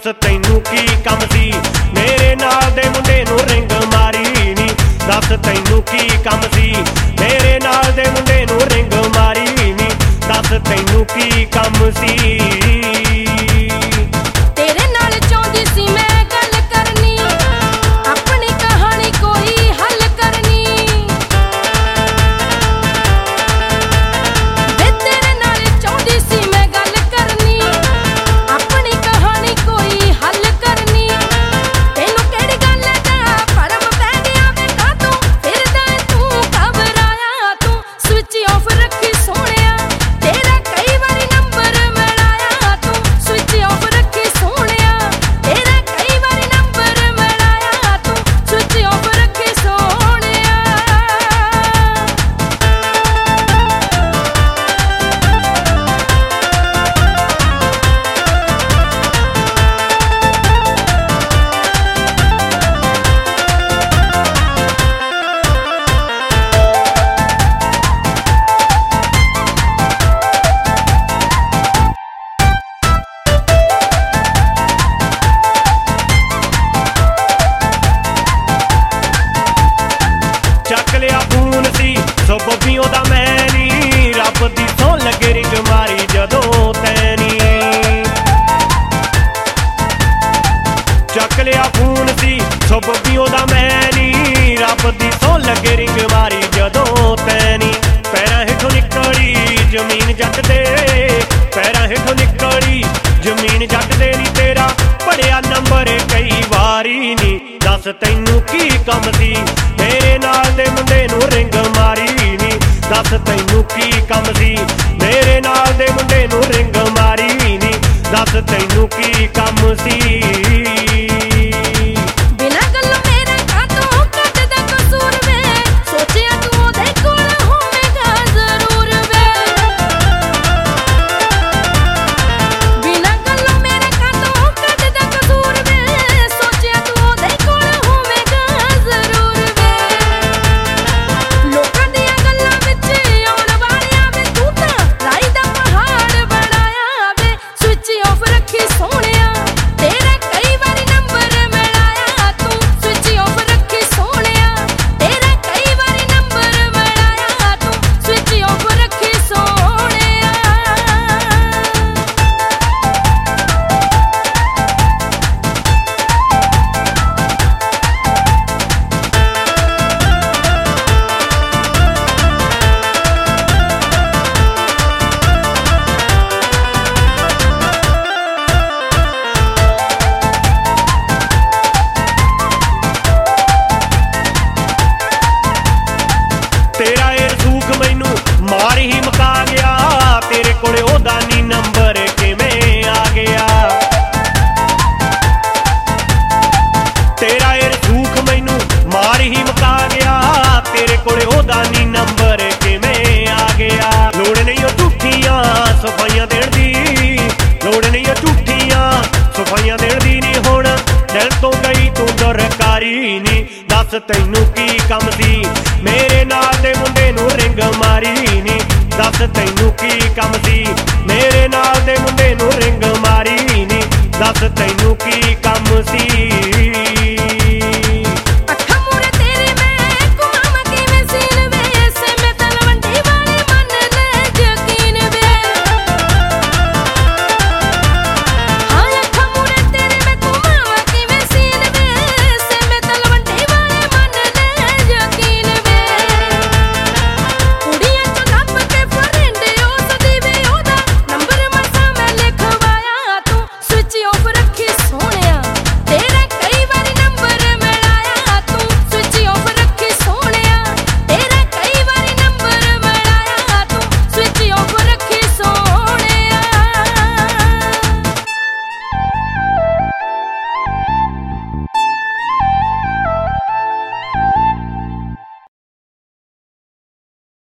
दस तैनू की कम सी मेरे नाल दे मुंडे नू रिंग मारी नी। दस तैनू की कम सी मेरे नाल दे मुंडे नू रिंग मारी नी। दस तैनू की कम सी तेरे नाल चाहुंदी सी मैं गल करनी अपनी कहानी कोई हल करनी। वे तेरे नाल चाहुंदी सी मैं गल करनी अपनी कहानी कोई हल करनी। तेनू केड़ी गल दा भरम पै गया वे कातों फिरदा तू घबराया तू स्विच ऑफ रखी सोहणिया तेरा कई वारी नंबर मिलाया तू स्विच ऑफ रखी सोहणिया तेरा कई वारी नंबर मिलाया तू स्विच ऑफ रखी सोहणिया। ਚੱਕ ਲਿਆ ਫੋਨ ਸੀ ਸੋ ਬੱਬੀ ਉਹਦਾ ਮੈਂ ਨੀ ਰੱਬ ਦੀ ਸੌਂ ਲੱਗੇ ਰਿੰਗ ਮਾਰੀ ਜਦੋਂ ਤੈਂ ਨੀ। ਚੱਕ ਲਿਆ ਫੋਨ ਸੀ ਸੋ ਬੱਬੀ ਉਹਦਾ ਮੈਂ ਨੀ ਰੱਬ ਦੀ ਸੌਂ ਲੱਗੇ ਰਿੰਗ ਮਾਰੀ ਜਦੋਂ ਤੈਂ ਨੀ। ਪੈਰਾਂ ਹੇਠੋਂ ਨਿਕਲੀ ਜ਼ਮੀਨ ਜੱਟ ਦੇ ਪੈਰਾਂ ਹੇਠੋਂ ਨਿਕਲੀ ਜ਼ਮੀਨ ਜੱਟ ਦੇ ਨੀ ਤੇਰਾ ਪੜਿਆ ਨੰਬਰ ਕਈ ਵਾਰੀ ਨੀ। दस तैनू की कम सी मेरे नाल दे मुंडे नू रिंग मारी नी। दस तैनू की कम सी मेरे नाल दे मुंडे नू रिंग मारी नी। दस तैनू की कम सी बिना गल्लों मेरे कातों कटदा कसूर वे सोचिया तू ओदे कोल होवेगा जरूर वे। बिना गल्लों मेरे कातों कटदा कसूर वे सोचिया तू ओदे कोल होवेगा जरूर वे। लोकां दियां गल्लां विच आउण वालियां वे तू तां राई दा पहाड़ बनाया वे स्विच ऑफ रखी सोहणिया तेरा कई वारी नंबर मिलाया तू स्विच ऑफ रखी सोहणिया तेरा कई वारी नंबर मिलाया तू स्विच ऑफ रखी सोहणिया। तेरा ये रसूख मैनू मार ही मका गया तेरे कोले ओदा नी नंबर किवें आ गया। तेरा ये रसूख मैनू मार ही मका गया तेरे कोले ओदा नी नंबर किवें आ गया। लोड़ नहीं ओ झूठियां सफाइयां देण दी लोड़ नहीं ओ झूठियां सफाइयां देण दी नी हुण दिल तो गई तू दरकारी नी। दस तैनू की कम सी मेरे नाल दे मुंडे नू रिंग मारी नी। दस तैनू की कम सी मेरे नाल दे मुंडे नू रिंग मारी नी। दस तैनू की कम सी।